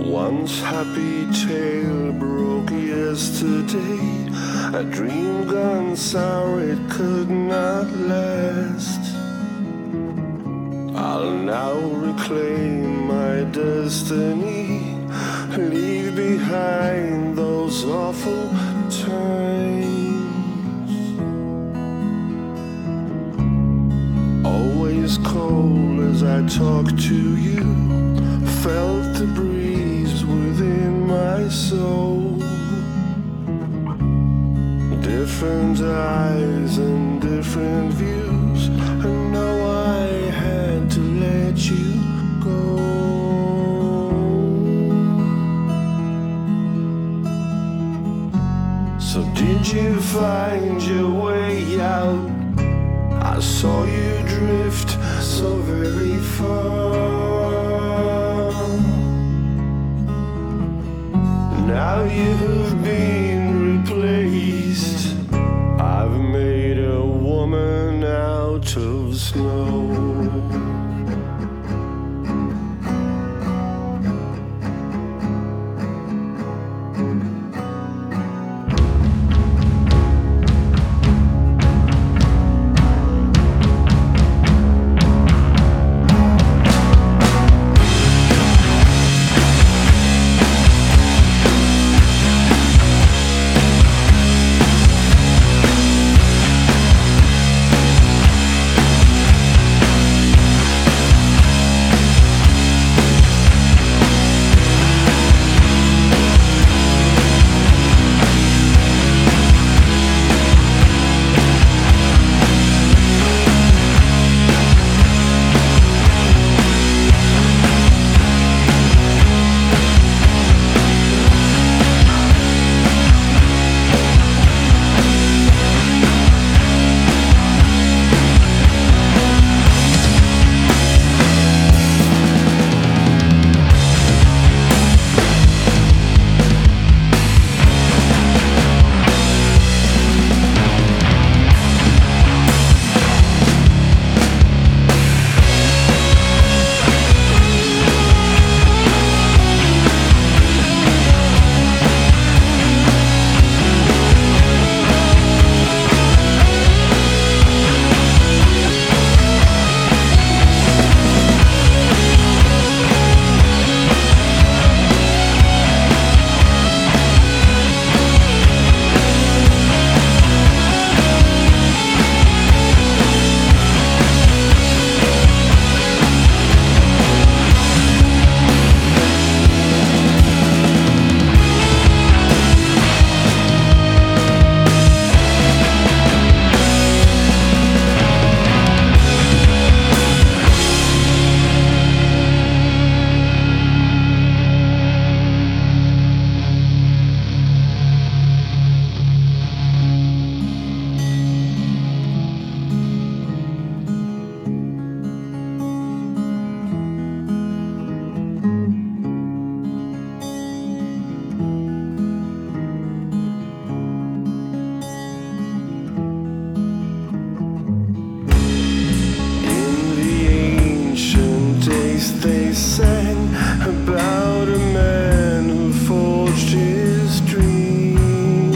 Once happy tale broke yesterday. A dream gone sour, it could not last. I'll now reclaim my destiny, leave behind those awful times. Always cold as I talk to you, felt the breeze within my soul. Different eyes and different views, and now I had to let you go. So did you find your way out? I saw you drift so very far. Now you've been replaced. I've made a woman out of snow. They sang about a man who forged his dream,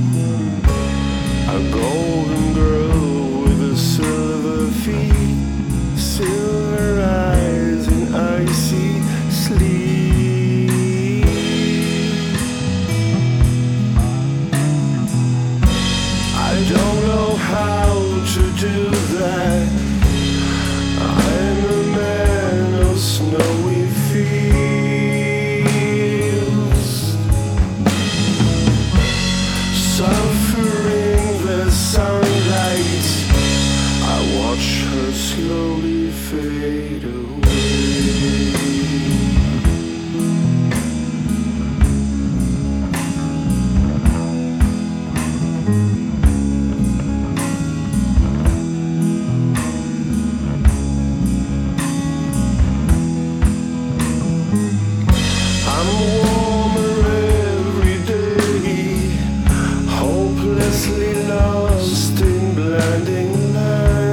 a golden girl with a silver feet, silver eyes and icy sleep. I don't know how to do that. I'm a man of snowy fields, suffering the sunlight. I watch her slowly fade away. I'm warmer every day, hopelessly lost in blinding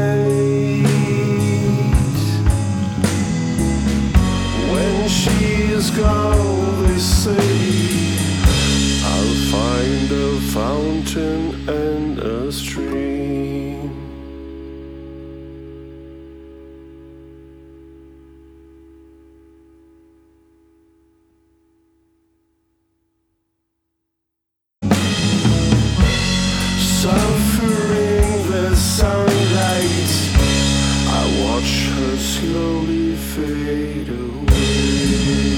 light. When she is gone, they say, I'll find a fountain and a stream. Suffering the sunlight, I watch her slowly fade away.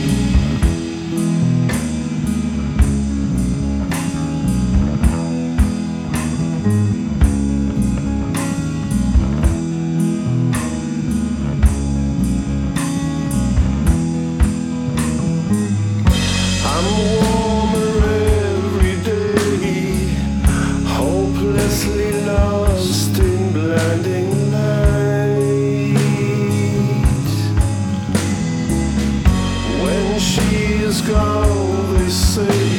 I'm warmer every day, hopelessly lost in blinding light. When she is gone, they say,